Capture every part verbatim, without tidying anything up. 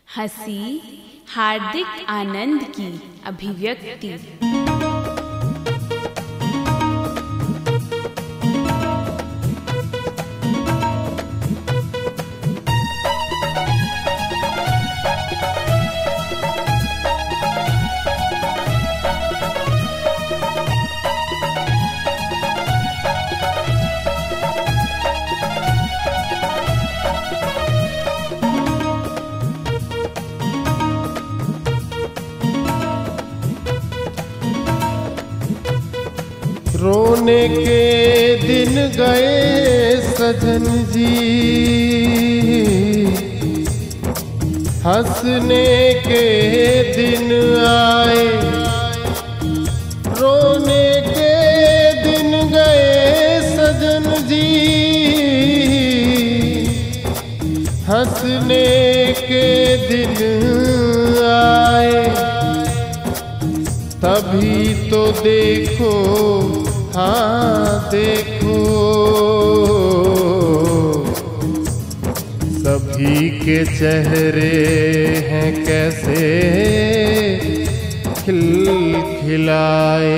हंसी हार्दिक आनंद की अभिव्यक्ति। रोने के दिन गए सजन जी, हंसने के दिन आए। रोने के दिन गए सजन जी, हंसने के दिन आए। तभी तो देखो, हाँ देखो, सभी के चेहरे हैं कैसे खिलखिलाए।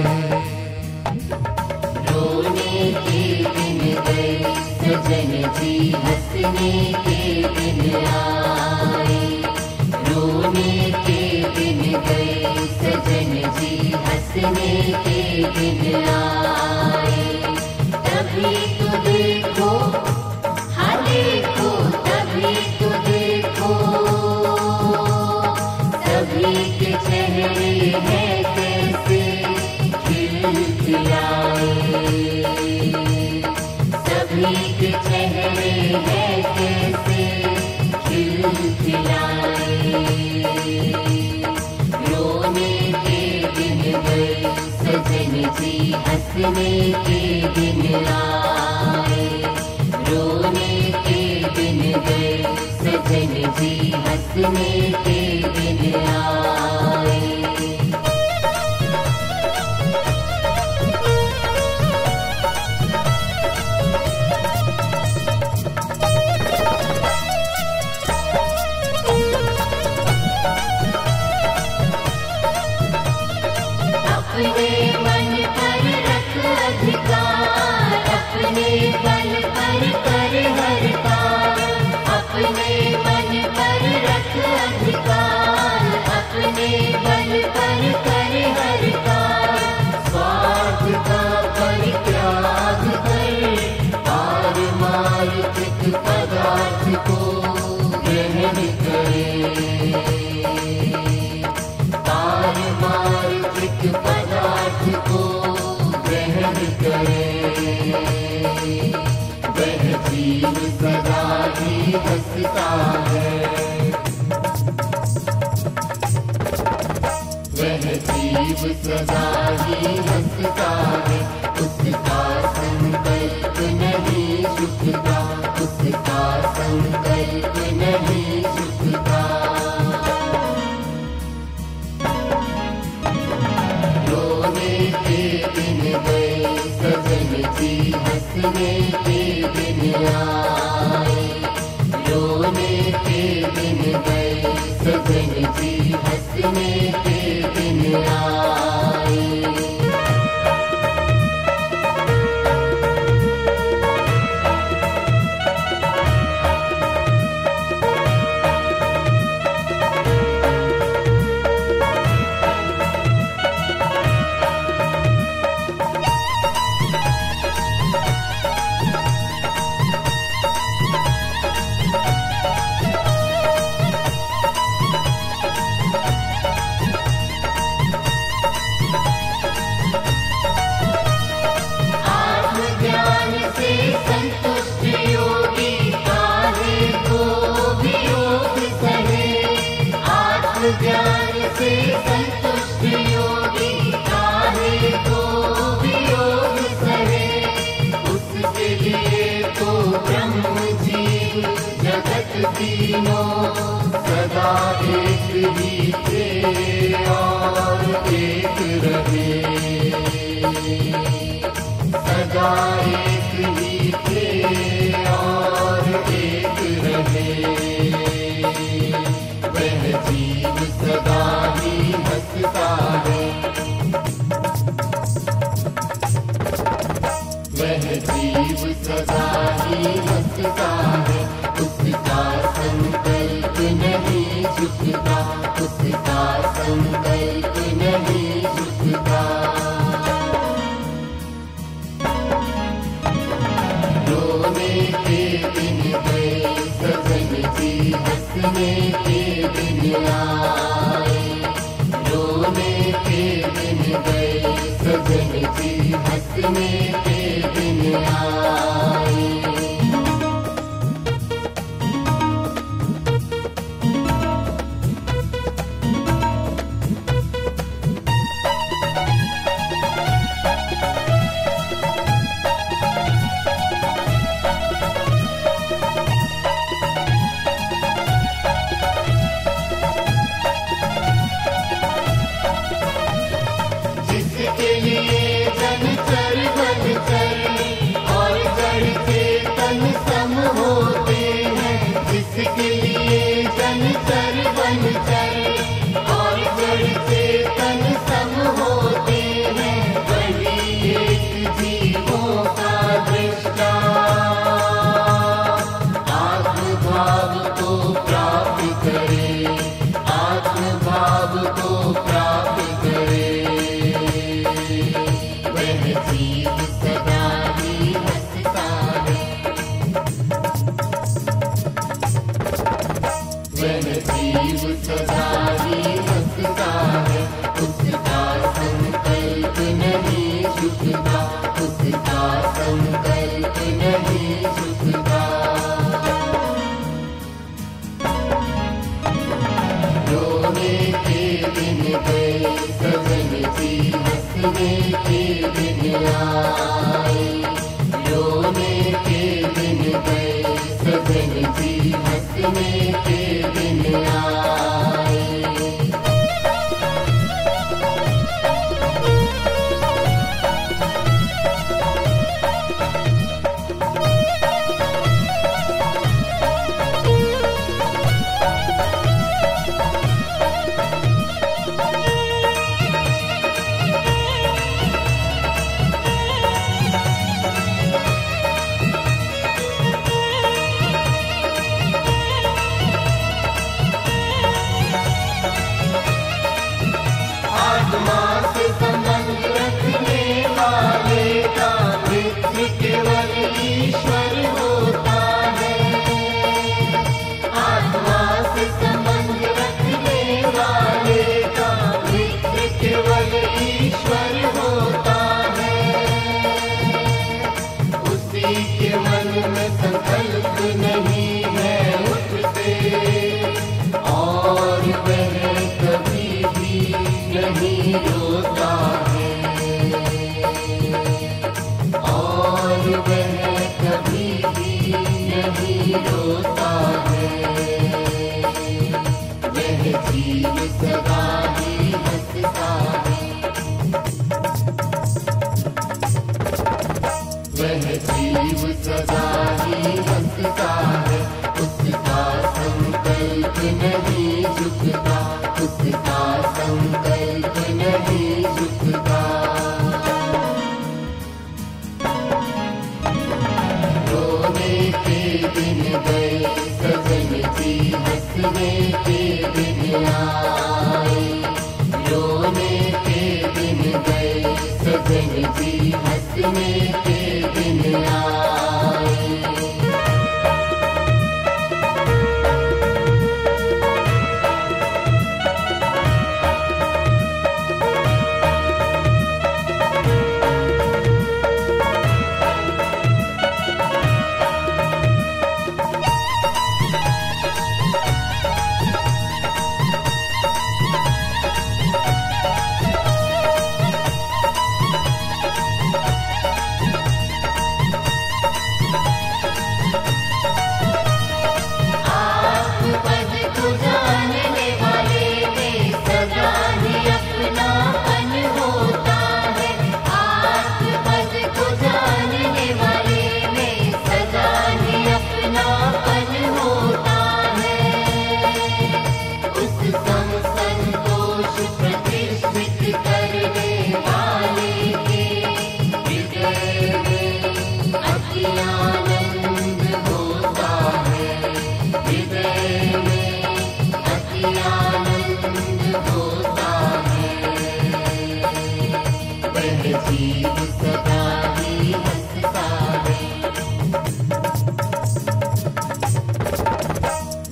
रोने के दिन गए सजन जी, हंसने के दिन आए। रोने के दिन गए सजन जी, हंसने के दिन आए। तभी तो देखो, हाँ देखो, तभी तो देखो, सभी के चेहरे हैं कैसे खिलखिलाए। सभी के चेहरे हैं कैसे खिलखिलाए। रोने के दिन गए सजन जी, हंसने के दिन आए। रोने के दिन गए सजन जी, हंसने के दिन आए। अपने मन पर रख अधिकार, अपने बल पर कर हर काम। अपने मन पर रख अधिकार, अपने बल पर कर हर काम। स्वार्थ का परित्याग कर, पार मार चित पदार्थ को ग्रहण करे। पार मार चित पदार्थ को ग्रहण करे। वह जीव सदा ही हंसता है, वह जीव सदा ही हंसता है। उसका संकल्प नहीं झुकता, उसका संकल्प नहीं झुकता। रोने के दिन गए सजन जी, हंसने के दिन आए। रोने के दिन गए सजन जी, हंसने के दिन आए। आत्मज्ञान से संतुष्ट योगी काहे को भी योग सहे। आत्मज्ञान से संतुष्ट योगी काहे को भी योग सहे। उसके लिए तो ब्रह्म जीव जगत तीनों सदा एक ही थे और एक रहे। सदा एक ही थे और एक रहे। संकल्प नहीं झुकता, उसका संकल्प नहीं झुकता। रोने के दिन गए सजन जी, हंसने के दिन आए। रोने के दिन गए सजन जी, हंसने के दिन आए। जिसके लिए जन चर बन चर और जड़ चेतन सम होते हैं, जिसके लिए जन चर बन चर और जड़ चेतन सम होते हैं, वही एक जीवों का दृष्टा आत्म भाव को प्राप्त करे, आत्म भाव को प्राप्त करे। वह जीव सदा ही हंसता है, वह जीव सदा ही हंसता है, उसका संकल्प नहीं झुकता, उसका संकल्प नहीं झुकता। रोने के दिन गए सजन जी, हंसने के दिन आए। रोने के दिन गए सजन जी, हंसने के दिन आए। आत्मा से संबंध रखने वाले का मित्र केवल ईश्वर होता है। आत्मा से संबंध रखने वाले का मित्र केवल ईश्वर होता है। उसी के मन में संकल्प नहीं है उठते, और वह कभी भी नहीं रोता है, और वह कभी भी नहीं रोता है। वह जीव सदा ही हंसता है, वह जीव सदा ही हंसता है, उसका संकल्प नहीं झुकता, उसका संकल्प नहीं झुकता। रोने के दिन गए सजन जी, हंसने के दिन आए। रोने के दिन गए सजन जी, हंसने के दिन आए।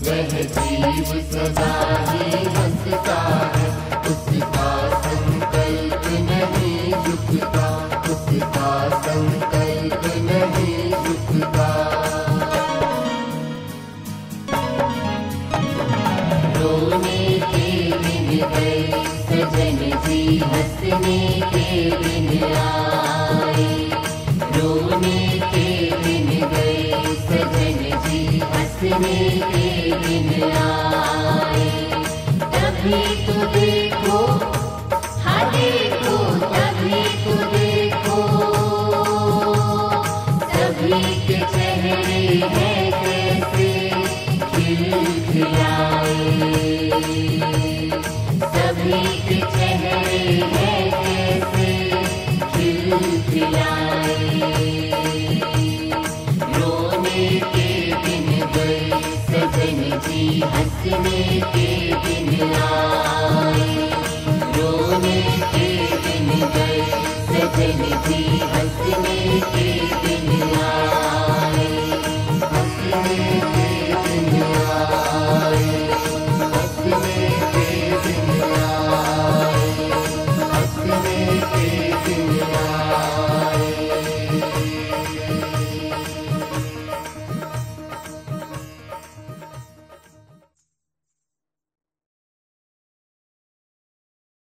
वह जीव सदा ही हंसता है, उसका संकल्प नहीं झुकता, उसका संकल्प नहीं झुकता। रोने के दिन गए सजन जी, हंसने के दिन आए। रोने के दिन गए सजन जी, हंसने के दिन आए। तभी तो देखो, हाँ देखो, तभी तो देखो, सभी के चेहरे हैं कैसे खिलखिलाए, सभी के चेहरे हैं कैसे खिलखिलाए। रोने के दिन गए सजन जी, हंसने के दिन आए। रोने के दिन गए सजन जी, हंसने के दिन